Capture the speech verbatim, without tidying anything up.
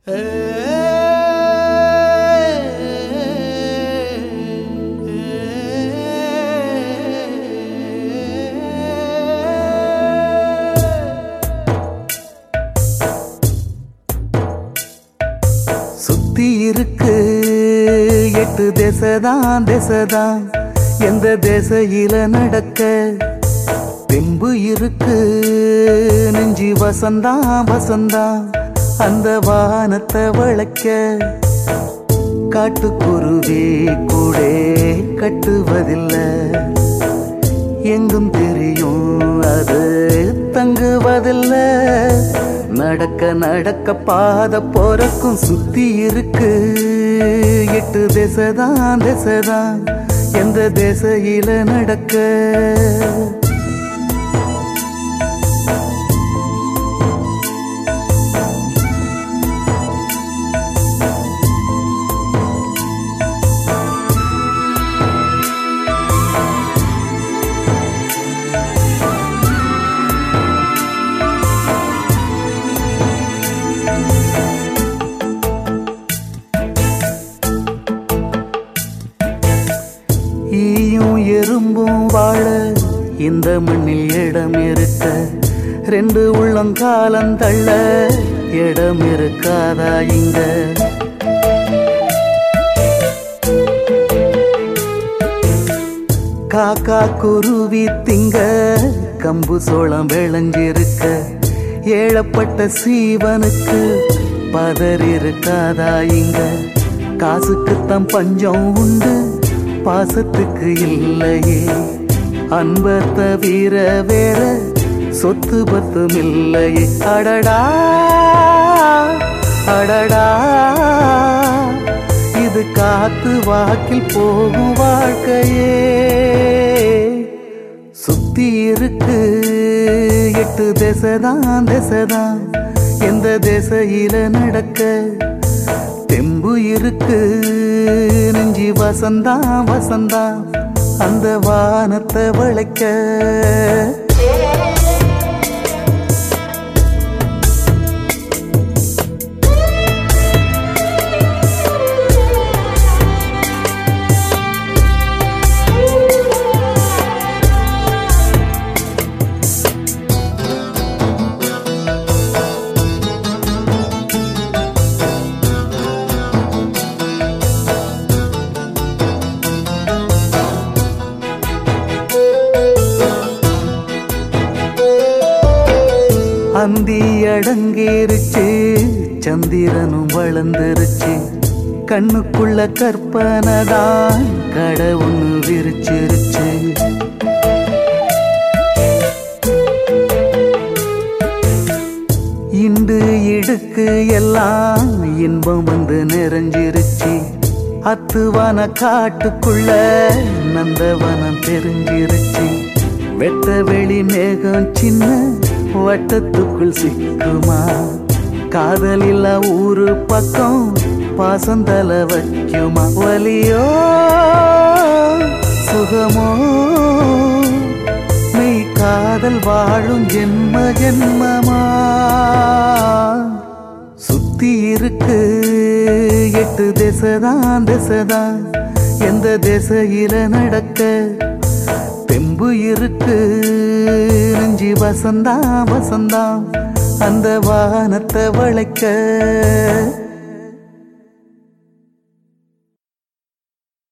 சுத்தி இருக்கு எட்டு தேசதான் தேசதான் எந்த தேசையில நடக்க தெம்பு இருக்கு நெஞ்சி வசந்தா வசந்தா அந்த வானத்தை வளைக்க காட்டுக்குருவி கூட கட்டுவதில்லை எங்கும் தெரியும் அது தங்குவதில்லை நடக்க நடக்க பாத போறக்கும் சுத்தி இருக்கு எட்டு தேசதான் தேசதான் எந்த தேசையில நடக்க ஈயும் எறும்பும் வாழ இந்த மண்ணில் இடம் இருக்க ரெண்டு உள்ளங்காலம் தள்ள இடம் இருக்காதா இங்க காக்கா குருவி திங்க கம்பு சோளம் விளைஞ்சிருக்க ஏழப்பட்ட சீவனுக்கு பதறி இருக்காதா இங்க காசுக்குத்தான் பஞ்சம் உண்டு பாசத்துக்கு இல்லையே அன்ப தவிர வேற சொத்து பத்தும் இல்லையே அடடா அடடா இது காத்து வாக்கில் போகும் வாழ்க்கையே சுத்தி இருக்கு எட்டு தேசதான் தேசதான் எந்த தேசையில நடக்க தெம்பு இருக்கு நெஞ்சி வசந்தா வசந்தா அந்த வானத்தை வளைக்க அந்தி அடங்கிருச்சு சந்திரனும் வளர்ந்துருச்சு கண்ணுக்குள்ள கற்பனைதான் கடை ஒண்ணு விரிச்சிருச்சு இண்டு இடுக்கு எல்லாம் இன்பம் வந்து நிறைஞ்சிருச்சு அத்துவான காட்டுக்குள்ள நந்தவனம் தெரிஞ்சிருச்சு வெட்ட வெளி மேகம் சின்ன வட்டத்துக்குள் சிக்குமா காதலில்லா ஊரு பக்கம் பாசந்தல வைக்குமா வலியோ சுகமோ மெய் காதல் வாழும் ஜென்ம ஜென்மமா சுத்தி இருக்கு எட்டு தேசதான் தேசதான் எந்த தேசையில நடக்க தெம்பு இருக்கு நெஞ்சி வசந்தா வசந்தா அந்த வானத்தை வளைக்க